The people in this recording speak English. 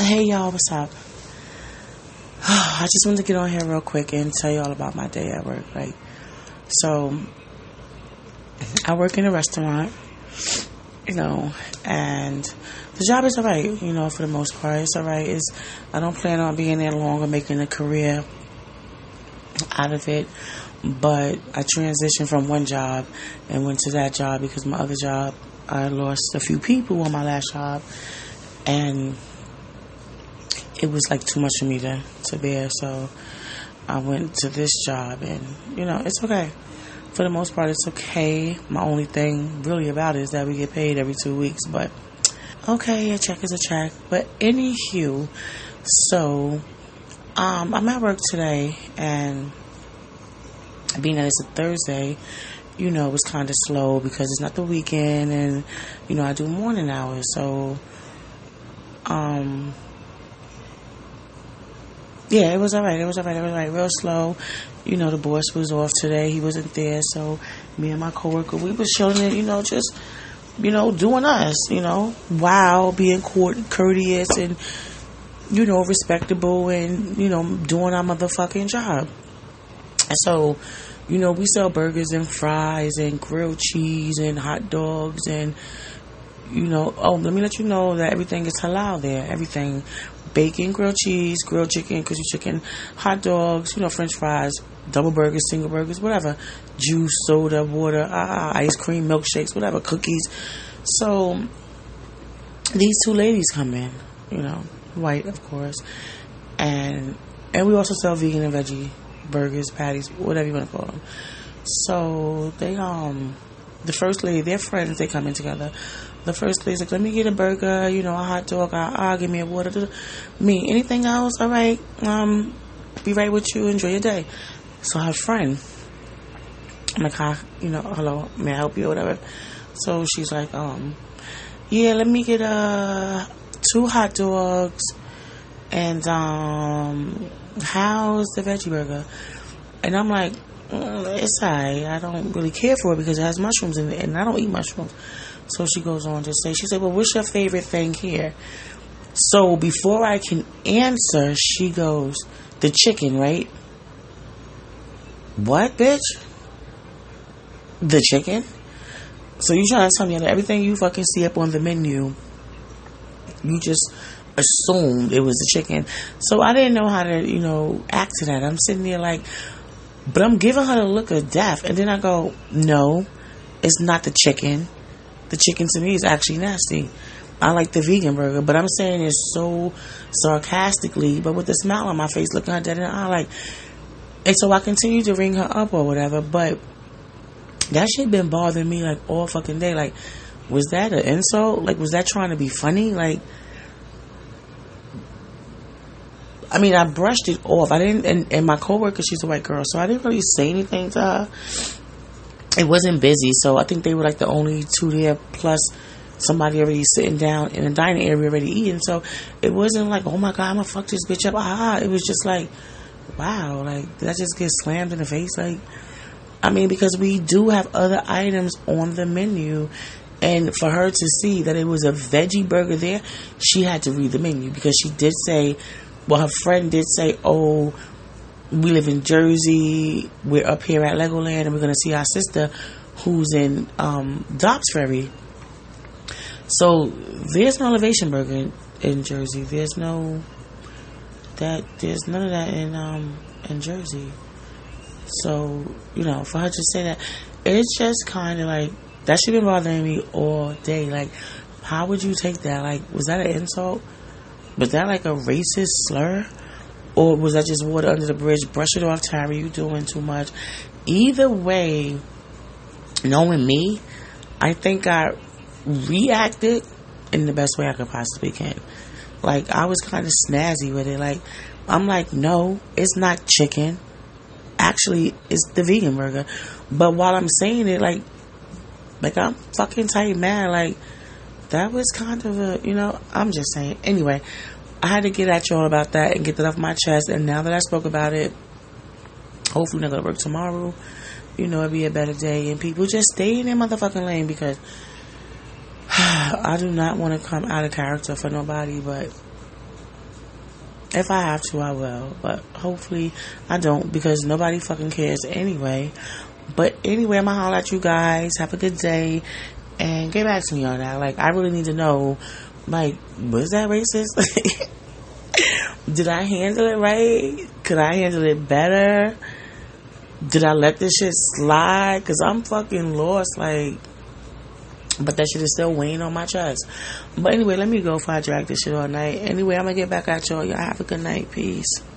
Hey y'all, what's up? I just wanted to get on here real quick and tell y'all about my day at work, right? So, I work in a restaurant, and the job is alright, for the most part. It's alright. I don't plan on being there long or making a career out of it, but I transitioned from one job and went to that job because my other job, I lost a few people on my last job, and it was like too much for me to bear, so I went to this job, and it's okay. For the most part, it's okay. My only thing really about it is that we get paid every 2 weeks, but okay, a check is a check. But anywho, so I'm at work today, and being that it's a Thursday, it was kind of slow because it's not the weekend, and I do morning hours, so yeah, it was alright. It was real slow. The boss was off today. He wasn't there, so me and my coworker, we was chilling and, just, doing us, while being courteous and, respectable and, doing our motherfucking job. And so, we sell burgers and fries and grilled cheese and hot dogs and, let me let you know that everything is halal there. Everything. Bacon, grilled cheese, grilled chicken, crispy chicken, hot dogs, French fries, double burgers, single burgers, whatever. Juice, soda, water, ice cream, milkshakes, whatever, cookies. So, these two ladies come in, white, of course. And we also sell vegan and veggie burgers, patties, whatever you want to call them. So, they, the first lady, they're friends, they come in together. The first lady's like, let me get a burger, a hot dog, give me a water. Me, anything else? All right. Be right with you. Enjoy your day. So her friend, I'm like, hi, hello, may I help you or whatever? So she's like, yeah, let me get 2 hot dogs and how's the veggie burger? And I'm like, it's alright. I don't really care for it because it has mushrooms in it, and I don't eat mushrooms. So she goes on to say, she said, well, what's your favorite thing here? So before I can answer, she goes, the chicken, right? What, bitch? The chicken? So you trying to tell me that everything you fucking see up on the menu, you just assumed it was the chicken. So I didn't know how to, act to that. I'm sitting there like, but I'm giving her the look of death. And then I go, no, it's not the chicken. The chicken to me is actually nasty. I like the vegan burger, but I'm saying it so sarcastically, but with a smile on my face, looking her dead in the eye, like. And so I continue to ring her up or whatever, but that shit been bothering me like all fucking day. Like, was that an insult? Like, was that trying to be funny? Like, I mean, I brushed it off. I didn't, and my coworker, she's a white girl, so I didn't really say anything to her. It wasn't busy, so I think they were like the only two there, plus somebody already sitting down in the dining area already eating. So it wasn't like, oh my God, I'm gonna fuck this bitch up. It was just like, wow, like, did I just get slammed in the face? Like, I mean, because we do have other items on the menu, and for her to see that it was a veggie burger there, she had to read the menu, because she did say, well, her friend did say, oh, we live in Jersey, we're up here at Legoland, and we're going to see our sister who's in Dobbs Ferry. So there's no Elevation Burger in Jersey. There's none of that in Jersey. So, for her to say that, it's just kind of like, that should have been bothering me all day. Like, how would you take that? Like, was that an insult? Was that like a racist slur? Or was that just water under the bridge? Brush it off, Tara. You doing too much. Either way, knowing me, I think I reacted in the best way I could possibly can. Like, I was kind of snazzy with it. Like, I'm like, no, it's not chicken. Actually, it's the vegan burger. But while I'm saying it, like I'm fucking tight mad. Like, that was kind of a, I'm just saying. Anyway, I had to get at y'all about that and get that off my chest. And now that I spoke about it, hopefully not going to work tomorrow. It'll be a better day. And people just stay in their motherfucking lane, because I do not want to come out of character for nobody. But If I have to, I will. But hopefully I don't, because nobody fucking cares anyway. But anyway, I'm gonna holler at you guys. Have a good day. And get back to me on that. Like, I really need to know, like, was that racist? Did I handle it right? Could I handle it better? Did I let this shit slide? Because I'm fucking lost. Like, but that shit is still weighing on my chest. But anyway, let me go before I drag this shit all night. Anyway, I'm gonna get back at y'all. Y'all have a good night. Peace.